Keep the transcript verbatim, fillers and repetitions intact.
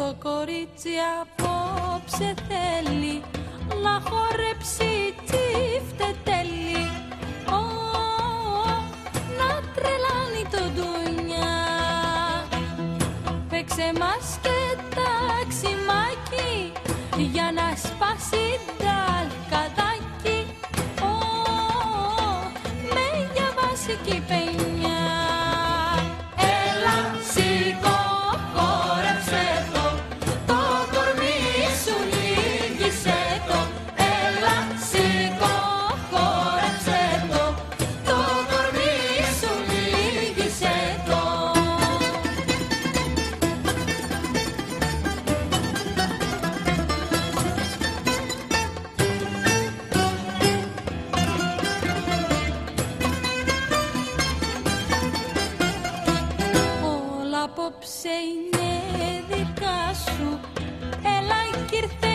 Το κορίτσι απόψε θέλει να χορέψει τσιφτετέλι. Ω, να τρελάνει το ντουνιά. Παίξε μας και ταξιμάκι για να σπάσει νταλκατάκι. Ω, με μια βασική παινιά. Έλα σηκώ, χόρεψε το, το κορμί σου λύγησε το. Έλα σηκώ, χόρεψε το, το κορμί σου λύγησε το. Όλα απόψε είναι δικά σου. Έλα κι ήρθε